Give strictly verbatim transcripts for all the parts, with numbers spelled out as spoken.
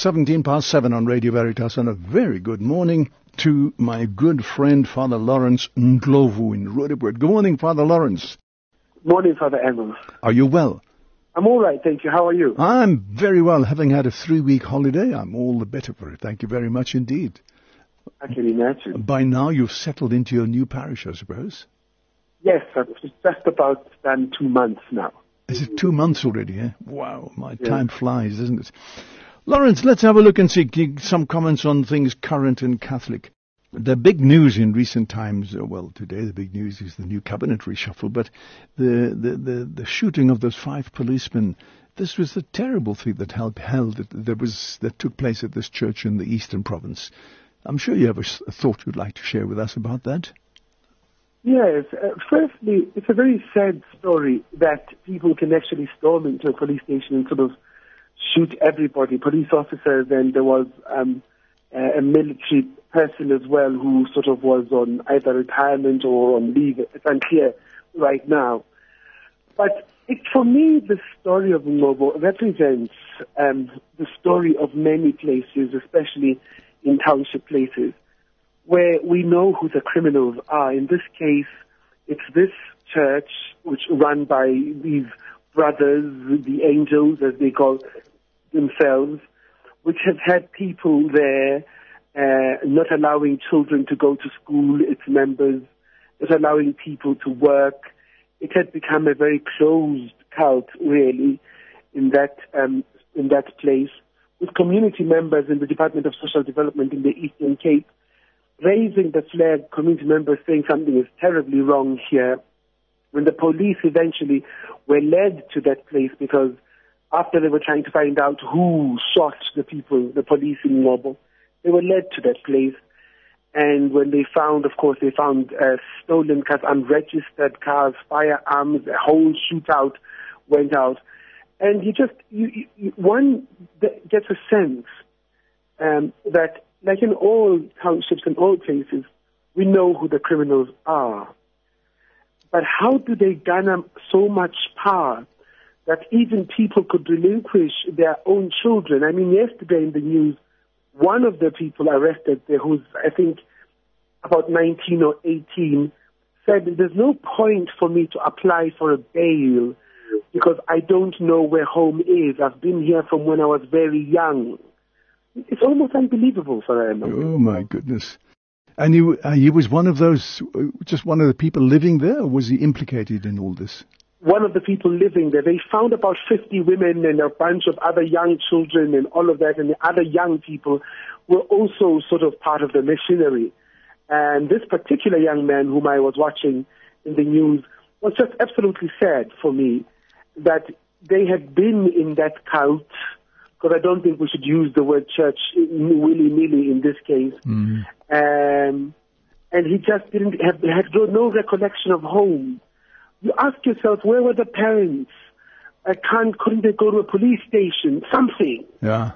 seventeen past seven on Radio Veritas, and a very good morning to my good friend Father Lawrence Ndlovu in Roodepoort. Good morning, Father Lawrence. Morning, Father Emil. Are you well? I'm all right, thank you. How are you? I'm very well. Having had a three-week holiday, I'm all the better for it. Thank you very much indeed. I can imagine. By now you've settled into your new parish, I suppose? Yes, it's just about done two months now. Is it two months already, eh? Wow, my yeah. time flies, doesn't it? Lawrence, let's have a look and see some comments on things current and Catholic. The big news in recent times, well, today the big news is the new cabinet reshuffle, but the, the, the, the shooting of those five policemen, this was a terrible thing that held, held that there was that took place at this church in the Eastern Province. I'm sure you have a, a thought you'd like to share with us about that. Yes. Uh, firstly, it's a very sad story that people can actually storm into a police station and sort of shoot everybody, police officers, and there was um, a military person as well who sort of was on either retirement or on leave. It's unclear right now. But it, for me, the story of Ngobo represents um, the story of many places, especially in township places, where we know who the criminals are. In this case, it's this church, which run by these brothers, the angels, as they call themselves, which have had people there uh, not allowing children to go to school, its members, not allowing people to work. It had become a very closed cult, really, in that um, in that place, with community members in the Department of Social Development in the Eastern Cape raising the flag, community members saying something is terribly wrong here. When the police eventually were led to that place, because after they were trying to find out who shot the people, the police in Ngobo, they were led to that place. And when they found, of course, they found uh, stolen cars, unregistered cars, firearms, a whole shootout went out. And you just, you, you, one gets a sense um, that, like in all townships and all places, we know who the criminals are. But how do they garner so much power that even people could relinquish their own children? I mean, yesterday in the news, one of the people arrested there, who's, I think, about nineteen or eighteen, said there's no point for me to apply for a bail because I don't know where home is. I've been here from when I was very young. It's almost unbelievable for them. Oh, my goodness. And he, uh, he was one of those, just one of the people living there, or was he implicated in all this? One of the people living there. They found about fifty women and a bunch of other young children and all of that, and the other young people were also sort of part of the machinery. And this particular young man whom I was watching in the news was just absolutely sad for me that they had been in that cult, because I don't think we should use the word church willy-nilly in this case. Mm. Um, and he just didn't have, had no recollection of home. You ask yourself, where were the parents? I can't, couldn't they go to a police station? Something. Yeah.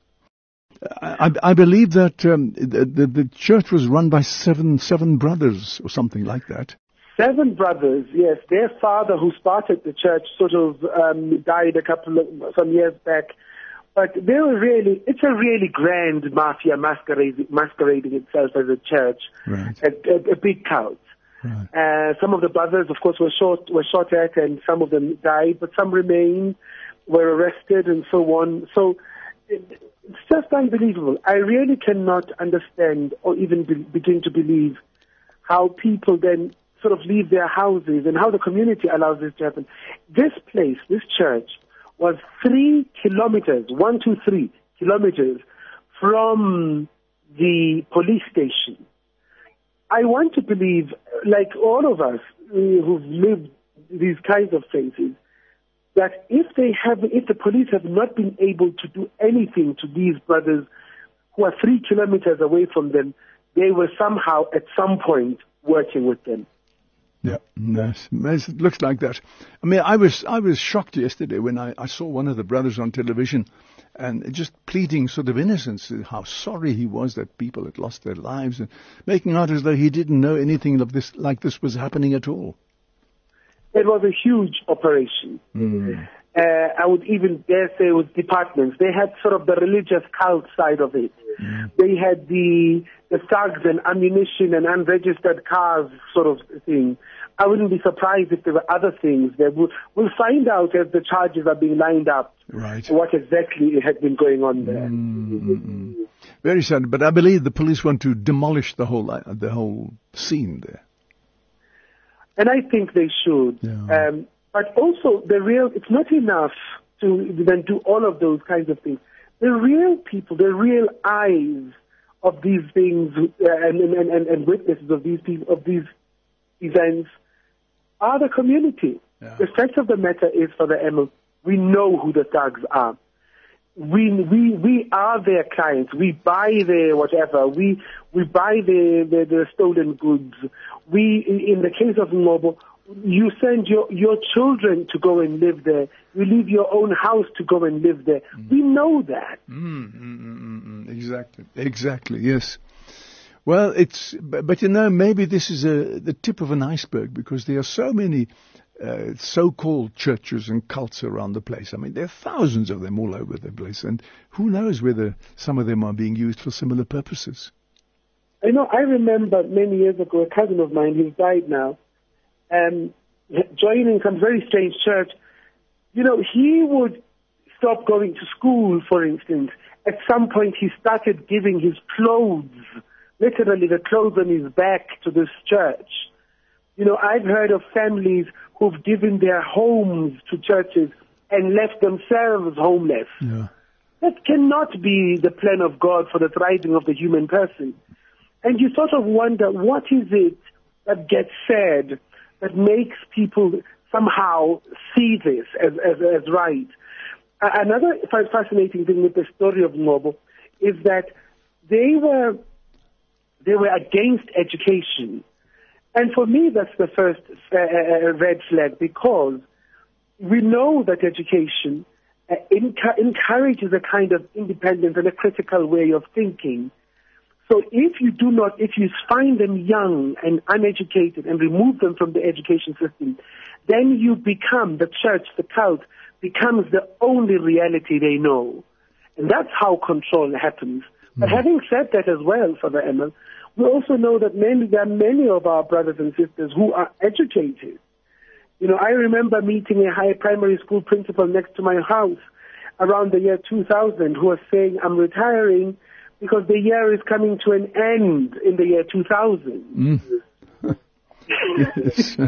I, I believe that um, the, the, the church was run by seven seven brothers or something like that. Seven brothers, yes. Their father, who started the church, sort of um, died a couple of some years back. But they were really, it's a really grand mafia masquerading, masquerading itself as a church, right. a, a, a big cult. Right. Uh, some of the brothers, of course, were shot, were shot at, and some of them died, but some remained, were arrested, and so on. So it, it's just unbelievable. I really cannot understand or even be, begin to believe how people then sort of leave their houses and how the community allows this to happen. This place, this church, was three kilometers, one, two, three kilometers from the police station. I want to believe, like all of us who've lived these kinds of places, that if they have, if the police have not been able to do anything to these brothers who are three kilometers away from them, they were somehow at some point working with them. Yeah, yes, it looks like that. I mean, I was I was shocked yesterday when I, I saw one of the brothers on television and just pleading sort of innocence, how sorry he was that people had lost their lives, and making out as though he didn't know anything of this, like this was happening at all. It was a huge operation. Mm. uh, I would even dare say it was departments. They had sort of the religious cult side of it. Mm. They had the the thugs and ammunition and unregistered cars sort of thing. I wouldn't be surprised if there were other things. That we'll, we'll find out as the charges are being lined up. Right. What exactly had been going on there. Mm-hmm. Very sad, but I believe the police want to demolish the whole uh, the whole scene there. And I think they should. Yeah. Um, but also, the real, it's not enough to then do all of those kinds of things. The real people, the real eyes of these things uh, and, and, and, and witnesses of these people, of these events are the community. Yeah. The fact of the matter is, for the M L, we know who the thugs are. We we we are their clients. We buy their whatever. We we buy their their, their stolen goods. We, in the case of Ngobo, you send your your children to go and live there. You leave your own house to go and live there. Mm. We know that. Mm, mm, mm, mm, exactly. Exactly. Yes. Well, it's but, but you know, maybe this is a the tip of an iceberg, because there are so many Uh, so-called churches and cults around the place. I mean, there are thousands of them all over the place, and who knows whether some of them are being used for similar purposes. I know, I remember many years ago, a cousin of mine, who's died now, um, joining some very strange church. You know, he would stop going to school, for instance. At some point, he started giving his clothes, literally the clothes on his back, to this church. You know, I've heard of families who've given their homes to churches and left themselves homeless. Yeah. That cannot be the plan of God for the thriving of the human person. And you sort of wonder, what is it that gets said that makes people somehow see this as, as, as right? Uh, another fascinating thing with the story of Ngobo is that they were, they were against education. And for me, that's the first uh, red flag, because we know that education uh, enc- encourages a kind of independence and a critical way of thinking. So if you do not, if you find them young and uneducated and remove them from the education system, then you become, the church, the cult, becomes the only reality they know. And that's how control happens. Mm-hmm. But having said that as well, Father Emil, we also know that many, there are many of our brothers and sisters who are educated. You know, I remember meeting a high primary school principal next to my house around the year two thousand, who was saying, I'm retiring because the year is coming to an end in the year two thousand. Mm. Yes.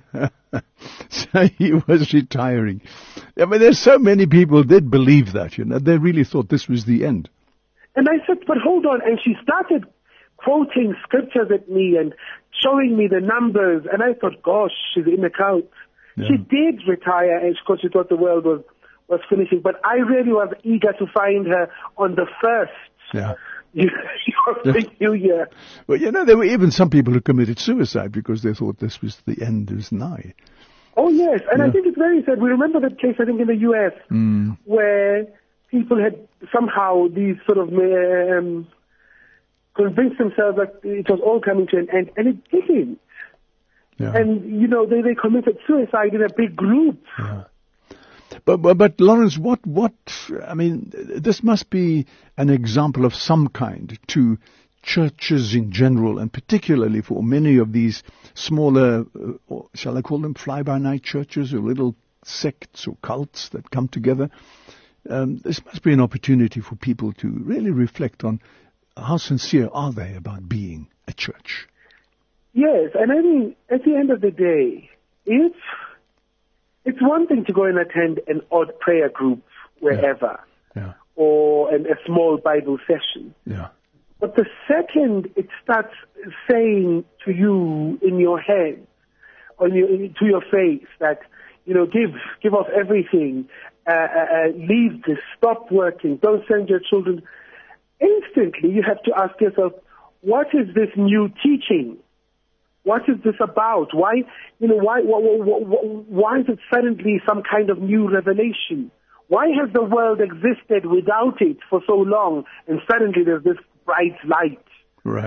So he was retiring. I mean, there's so many people that believe that, you know, they really thought this was the end. And I said, but hold on. And she started quoting scriptures at me and showing me the numbers, and I thought, gosh, she's in the cult. Yeah. She did retire, and because she thought the world was, was finishing, but I really was eager to find her on the first yeah. of the new year. Well, you know, there were even some people who committed suicide because they thought this was the end is nigh. Oh, yes, and yeah. I think it's very sad. We remember that case, I think, in the U S, mm. where people had somehow these sort of um, convinced themselves that it was all coming to an end, and it didn't. Yeah. And, you know, they, they committed suicide in a big group. Yeah. But, but, but Lawrence, what, what, I mean, this must be an example of some kind to churches in general, and particularly for many of these smaller, uh, shall I call them fly-by-night churches, or little sects or cults that come together. Um, this must be an opportunity for people to really reflect on how sincere are they about being a church? Yes, and I mean, at the end of the day, if it's one thing to go and attend an odd prayer group wherever, yeah. Yeah. or an, a small Bible session. Yeah. But the second it starts saying to you in your head, or your, to your face, that, you know, give, give off everything, uh, uh, leave this, stop working, don't send your children. Instantly, you have to ask yourself, what is this new teaching? What is this about? Why, you know, why, why, why, why is it suddenly some kind of new revelation? Why has the world existed without it for so long, and suddenly there's this bright light? Right.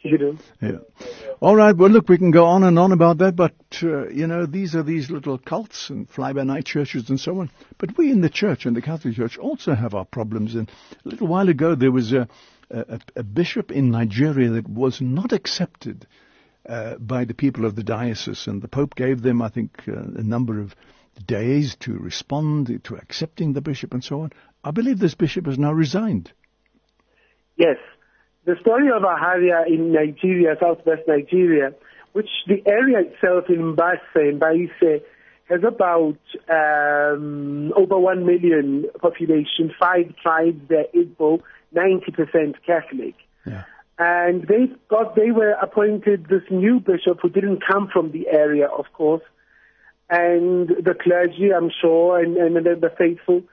you know. Yeah. All right. Well, look, we can go on and on about that, but, uh, you know, these are these little cults and fly-by-night churches and so on. But we in the church, in the Catholic Church, also have our problems. And a little while ago, there was a, a, a bishop in Nigeria that was not accepted uh, by the people of the diocese. And the Pope gave them, I think, uh, a number of days to respond to accepting the bishop and so on. I believe this bishop has now resigned. Yes. The story of Aharia in Nigeria, southwest Nigeria, which the area itself in Mbase, in Baise, has about um, over one million population, five tribes, they're Igbo, ninety percent Catholic. Yeah. And they got, they were appointed this new bishop who didn't come from the area, of course, and the clergy, I'm sure, and, and the, the faithful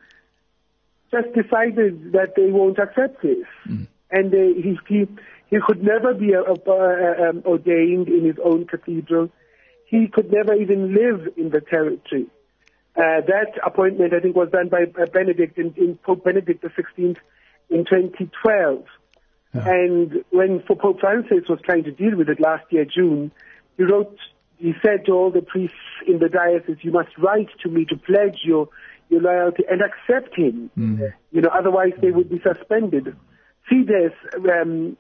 just decided that they won't accept this. Mm. And uh, he, he he could never be uh, uh, um, ordained in his own cathedral. He could never even live in the territory. Uh, that appointment, I think, was done by uh, Benedict in, in Pope Benedict the sixteenth in twenty twelve. Yeah. And when Pope Francis was trying to deal with it last year, June, he wrote, he said to all the priests in the diocese, "You must write to me to pledge your your loyalty and accept him. Mm. You know, otherwise they would be suspended." Fides um,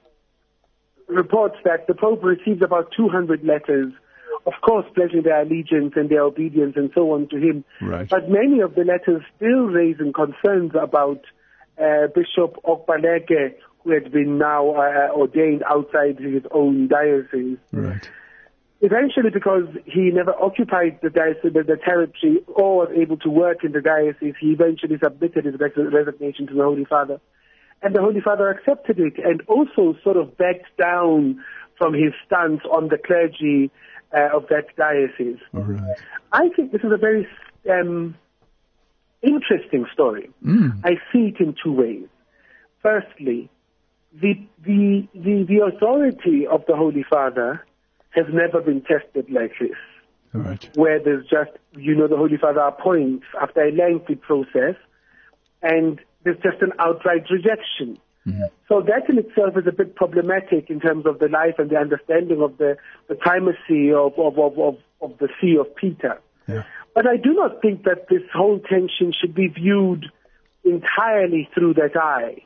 reports that the Pope received about two hundred letters, of course pledging their allegiance and their obedience and so on to him. Right. But many of the letters still raising concerns about uh, Bishop Okbaleke, who had been now uh, ordained outside his own diocese. Right. Eventually, because he never occupied the diocese, the, the territory, or was able to work in the diocese, he eventually submitted his resignation to the Holy Father. And the Holy Father accepted it and also sort of backed down from his stance on the clergy uh, of that diocese. All right. I think this is a very um, interesting story. Mm. I see it in two ways. Firstly, the, the, the, the authority of the Holy Father has never been tested like this. All right. Where there's just, you know, the Holy Father appoints after a lengthy process, and there's just an outright rejection. Mm-hmm. So that in itself is a bit problematic in terms of the life and the understanding of the, the primacy of, of, of, of, of the See of Peter. Yeah. But I do not think that this whole tension should be viewed entirely through that eye.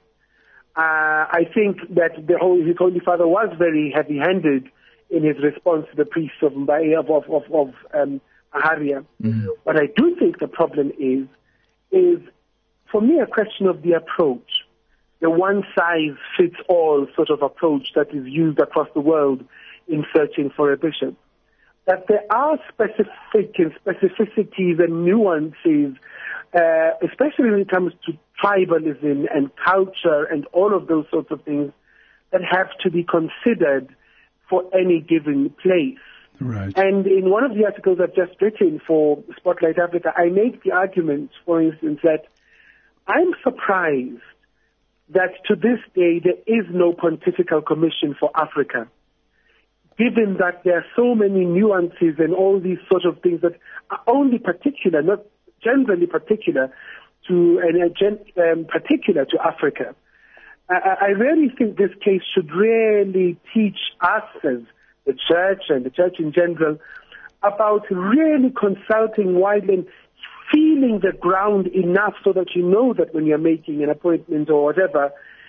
Uh, I think that the whole, his Holy Father was very heavy-handed in his response to the priests of of of, of, of um, Aharia. Mm-hmm. What I do think the problem is, is for me a question of the approach, the one-size-fits-all sort of approach that is used across the world in searching for a bishop. That there are specific and specificities and nuances, uh, especially when it comes to tribalism and culture and all of those sorts of things that have to be considered for any given place. Right. And in one of the articles I've just written for Spotlight Africa, I make the argument, for instance, that I'm surprised that to this day there is no pontifical commission for Africa, given that there are so many nuances and all these sort of things that are only particular, not generally particular to and um, particular to Africa. I, I really think this case should really teach us as the church and the church in general about really consulting widely and feeling the ground enough so that you know that when you're making an appointment or whatever,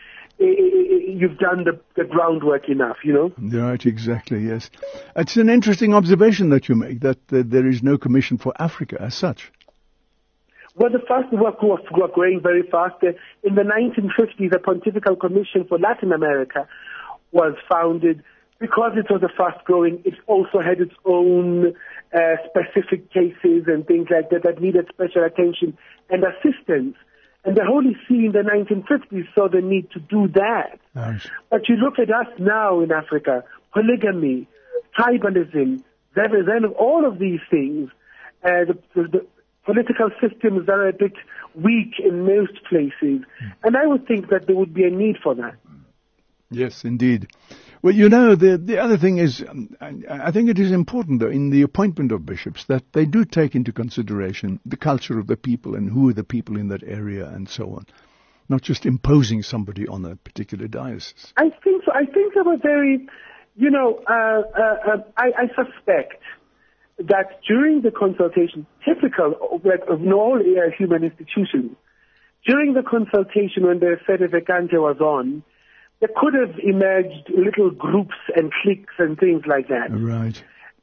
you've done the, the groundwork enough, you know? Right, exactly, yes. It's an interesting observation that you make, that, that there is no commission for Africa as such. Well, the first work was growing very fast. In the nineteen fifties, a Pontifical Commission for Latin America was founded. Because it was a fast-growing, it also had its own uh, specific cases and things like that that needed special attention and assistance. And the Holy See in the nineteen fifties saw the need to do that. Nice. But you look at us now in Africa, polygamy, tribalism, xenophobia, all of these things, uh, the, the, the political systems are a bit weak in most places. Mm. And I would think that there would be a need for that. Yes, indeed. Well, you know, the the other thing is, um, I, I think it is important, though, in the appointment of bishops, that they do take into consideration the culture of the people and who are the people in that area and so on, not just imposing somebody on a particular diocese. I think so. I think they were very, You know, uh, uh, uh, I, I suspect that during the consultation, typical of, of all uh, human institutions, during the consultation when the Fede Vacante was on, there could have emerged little groups and cliques and things like that. Right.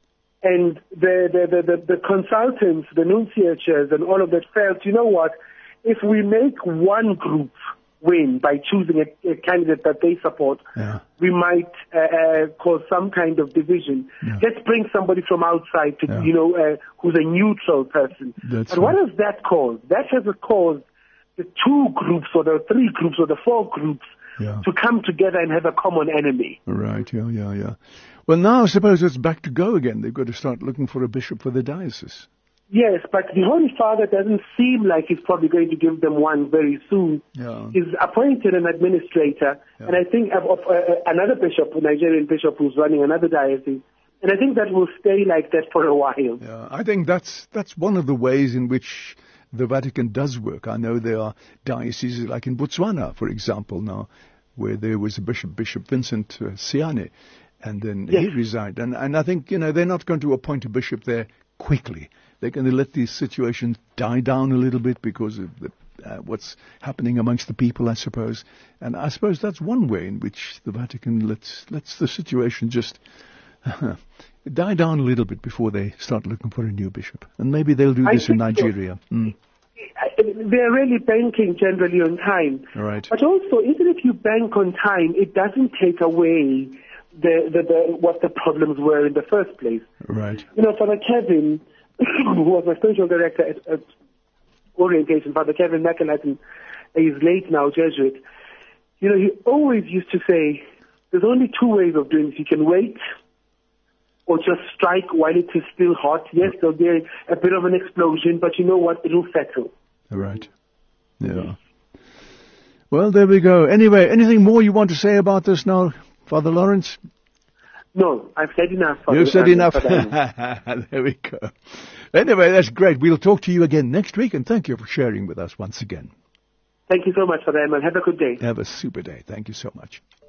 And the, the, the, the, the consultants, the nunciatures and all of that felt, you know what, if we make one group win by choosing a, a candidate that they support, yeah. we might uh, uh, cause some kind of division. Yeah. Let's bring somebody from outside to, yeah. you know, uh, who's a neutral person. That's but right. what has that caused? That has caused the two groups or the three groups or the four groups yeah. to come together and have a common enemy. Right, yeah, yeah, yeah. Well, now I suppose it's back to go again. They've got to start looking for a bishop for the diocese. Yes, but the Holy Father doesn't seem like he's probably going to give them one very soon. Yeah. He's appointed an administrator, yeah. and I think of, of uh, another bishop, a Nigerian bishop who's running another diocese, and I think that will stay like that for a while. Yeah, I think that's that's one of the ways in which the Vatican does work. I know there are dioceses like in Botswana, for example, now, where there was a bishop, Bishop Vincent uh, Siane, and then yes. he resigned. And, and I think, you know, they're not going to appoint a bishop there quickly. They're going to let these situations die down a little bit because of the, uh, what's happening amongst the people, I suppose. And I suppose that's one way in which the Vatican lets lets the situation just uh, die down a little bit before they start looking for a new bishop. And maybe they'll do this in Nigeria. So. Mm. They're really banking generally on time. Right. But also, even if you bank on time, it doesn't take away the, the, the what the problems were in the first place. Right. You know, Father Kevin, who was my spiritual director at, at Orientation, Father Kevin McAlhatton, he's late now, Jesuit. You know, he always used to say, there's only two ways of doing this. You can wait or just strike while it is still hot. Yes, there'll be a, a bit of an explosion, but you know what? It'll settle. Right. Yeah. Well, there we go. Anyway, anything more you want to say about this now, Father Lawrence? No, I've said enough. Father, You've said um, enough. There we go. Anyway, that's great. We'll talk to you again next week, and thank you for sharing with us once again. Thank you so much, Father Eamon. Have a good day. Have a super day. Thank you so much.